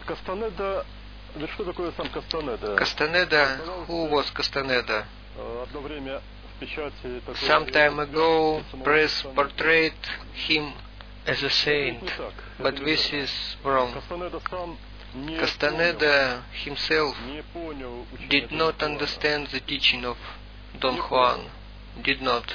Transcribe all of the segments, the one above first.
Castaneda, who was Castaneda? Some time ago, press portrayed him as a saint, but this is wrong. Castaneda himself did not understand the teaching of Don Juan, did not.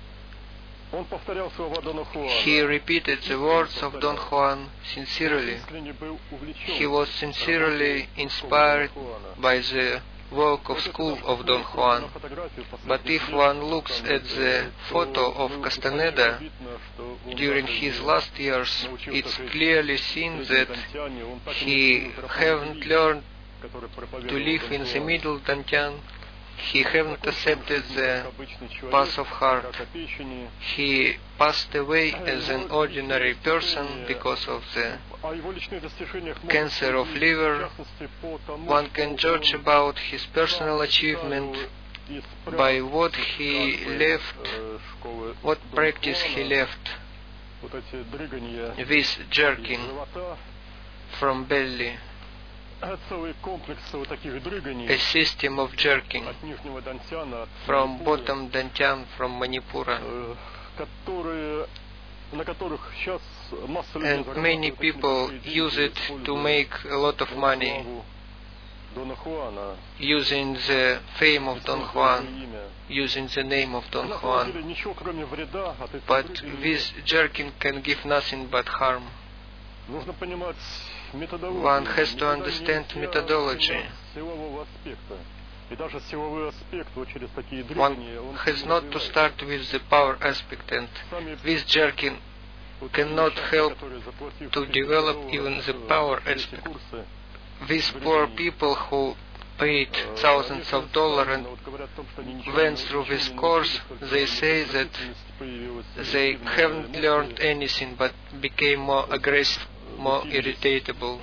He repeated the words of Don Juan sincerely. He was sincerely inspired by the work of school of Don Juan. But if one looks at the photo of Castaneda during his last years, it's clearly seen that he haven't learned to live in the middle Dantian. He haven't accepted the path of heart. He passed away as an ordinary person because of the cancer of liver. One can judge about his personal achievement by what he left, what practice he left. This jerking from belly. A system of jerking from bottom Dantian, from Manipura. And many people use it to make a lot of money, using the fame of Don Juan, using the name of Don Juan. But this jerking can give nothing but harm. One has to understand methodology. One has not to start with the power aspect, and this jerking cannot help to develop even the power aspect. These poor people who paid thousands of dollars and went through this course, they say that they haven't learned anything but became more aggressive, more irritable.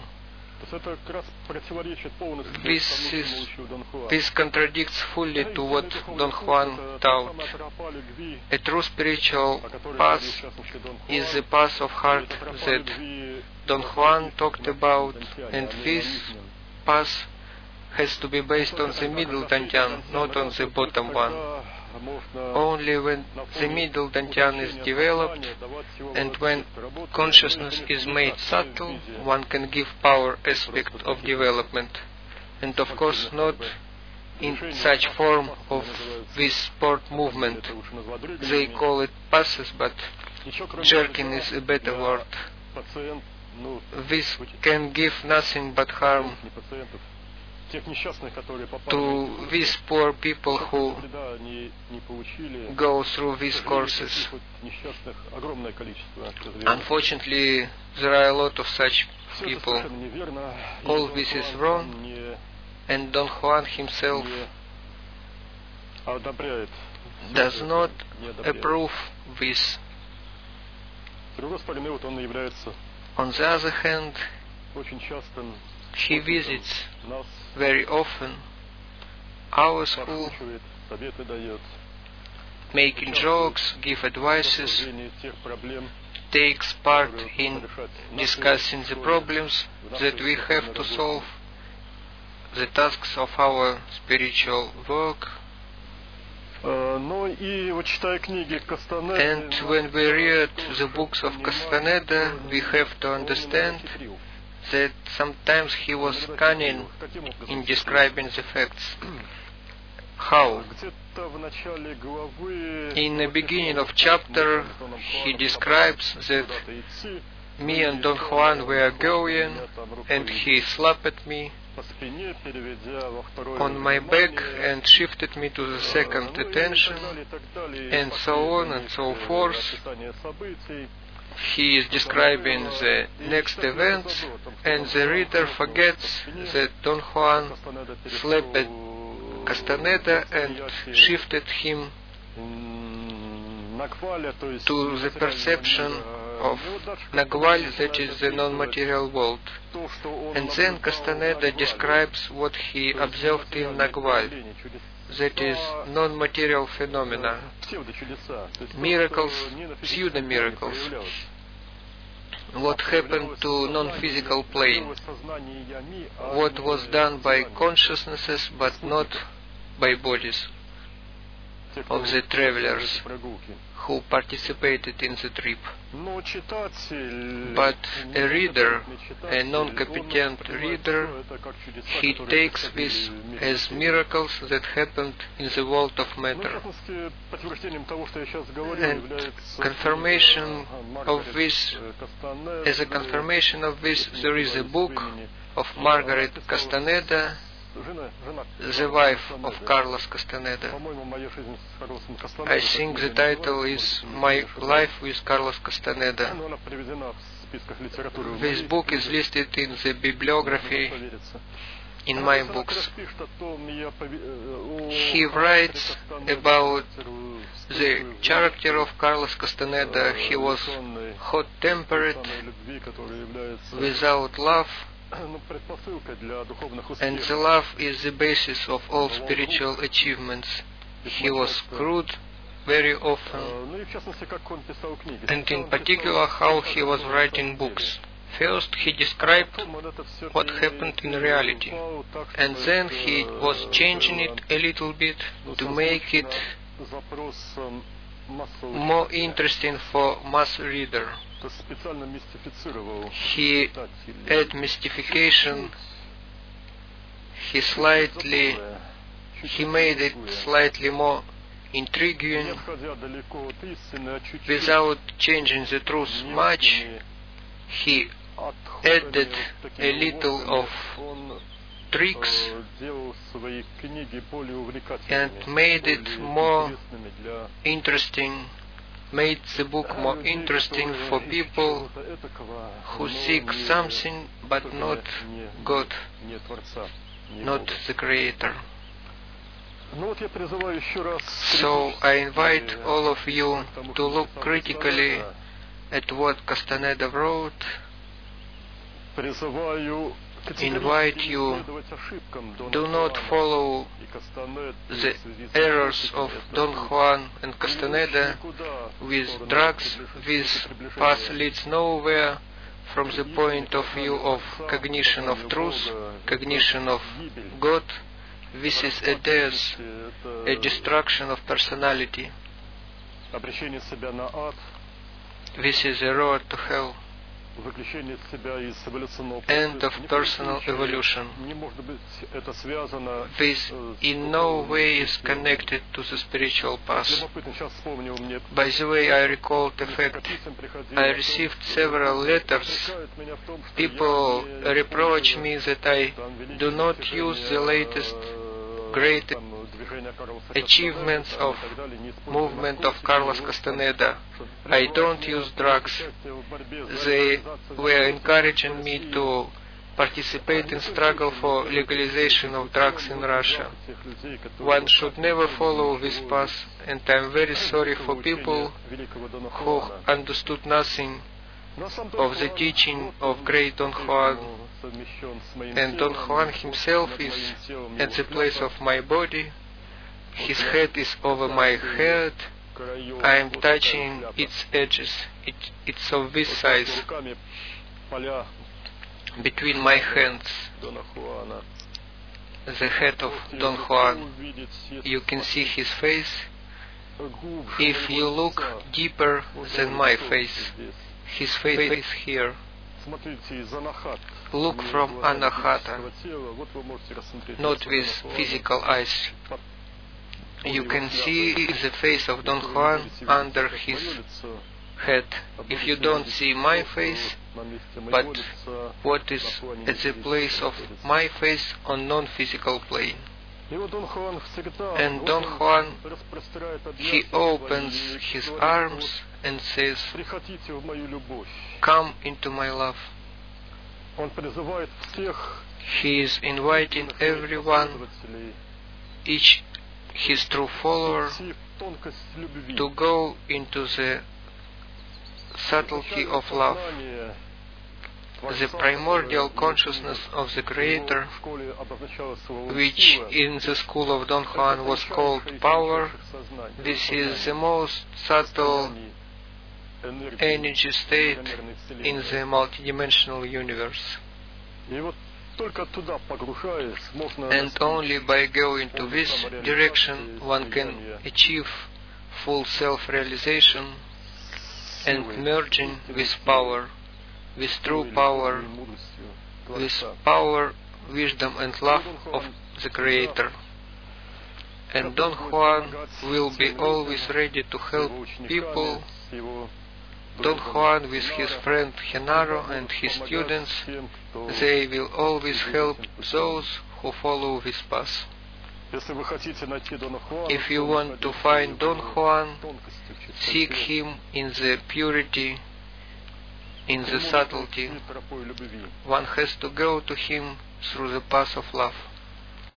This contradicts fully to what Don Juan taught. A true spiritual path is the path of heart that Don Juan talked about, and this path has to be based on the middle Dantian, not on the bottom one. Only when the middle Dantian is developed and when consciousness is made subtle, one can give power aspect of development. And of course not in such form of this sport movement. They call it passes, but jerking is a better word. This can give nothing but harm to these poor people who go through these courses. Unfortunately, there are a lot of such people. All this is wrong, and Don Juan himself does not approve this. On the other hand, he visits very often our school, making jokes, give advices, takes part in discussing the problems that we have to solve, the tasks of our spiritual work. And when we read the books of Castaneda, we have to understand that sometimes he was cunning in describing the facts. How? In the beginning of chapter, he describes that me and Don Juan were going, and he slapped me on my back and shifted me to the second attention, and so on and so forth. He is describing the next events, and the reader forgets that Don Juan slapped Castaneda and shifted him to the perception of Nagwal, that is the non-material world. And then Castaneda describes what he observed in Nagwal, that is non-material phenomena, miracles, pseudo-miracles. what happened to non-physical plane, what was done by consciousnesses but not by bodies of the travelers who participated in the trip. But a reader, a non-competent reader, he takes this as miracles that happened in the world of matter. And confirmation of this, as a confirmation of this, there is a book of Margaret Castaneda, the wife of Carlos Castaneda. I think the title is My Life with Carlos Castaneda. This book is listed in the bibliography in my books. He writes about the character of Carlos Castaneda. He was hot-tempered, without love, and the love is the basis of all spiritual achievements. He was crude very often, and in particular how he was writing books. First he described what happened in reality, and then he was changing it a little bit to make it more interesting for mass reader. He added mystification, he made it slightly more intriguing without changing the truth much. He added a little of tricks and made it more interesting, made the book more interesting for people who seek something but not God, not the Creator. So I invite all of you to look critically at what Castaneda wrote. Invite you, do not follow the errors of Don Juan and Castaneda with drugs. This path leads nowhere from the point of view of cognition of truth, cognition of God. This is a death, a destruction of personality. This is a road to hell, end of personal evolution. This in no way is connected to the spiritual path. By the way, I recall the fact I received several letters. People reproach me that I do not use the latest great achievements of movement of Carlos Castaneda. I don't use drugs. They were encouraging me to participate in struggle for legalization of drugs in Russia. One should never follow this path, and I am very sorry for people who understood nothing of the teaching of great Don Juan. And Don Juan himself is at the place of my body. His head is over my head. I am touching its edges. It's of this size. Between my hands, the head of Don Juan. You can see his face. If you look deeper than my face, his face is here. Look from Anahata, not with physical eyes. You can see the face of Don Juan under his head. If you don't see my face, but what is at the place of my face on non-physical plane. And Don Juan, he opens his arms and says, "Come into my love." He is inviting everyone, each his true follower, to go into the subtlety of love, the primordial consciousness of the Creator, which in the school of Don Juan was called power. This is the most subtle energy state in the multidimensional universe. And only by going to this direction one can achieve full self-realization and merging with power, with true power, with power, wisdom and love of the Creator. And Don Juan will be always ready to help people. Don Juan with his friend Genaro and his students, they will always help those who follow this path. If you want to find Don Juan, seek him in the purity, in the subtlety. One has to go to him through the path of love.